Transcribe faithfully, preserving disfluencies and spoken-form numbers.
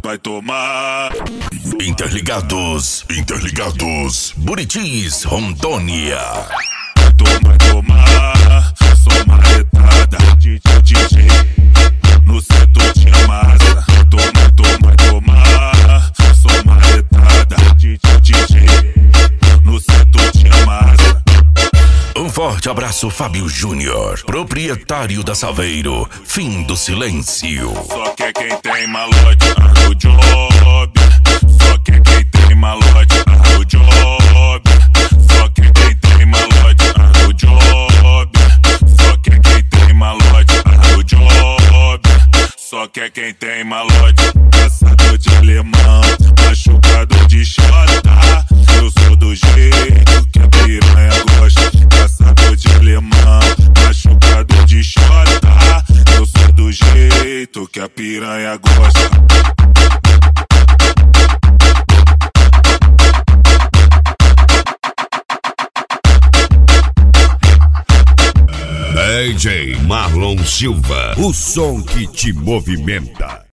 vai tomar. Interligados, interligados, Buritis, Rondônia. Vai tomar, tomar, sou marretada. D J, no setor tinha massa. Toma, toma, tomar, sou marretada. D J, no setor tinha massa. Um forte abraço, Fábio Júnior, proprietário da Saveiro, fim do silêncio. Só que quem tem malote, ah, o job. Só que quem tem malote, ah, o job. Só que quem tem malote, ah, o job. Só que quem tem malote, ah, o job. Só que quem tem malote, caçador de alemão, machucador de xota. Eu sou do jeito que a piranha gosta. Caçador de alemão, machucador de xota. Eu sou do jeito que a piranha gosta. D J Marlon Silva, o som que te movimenta.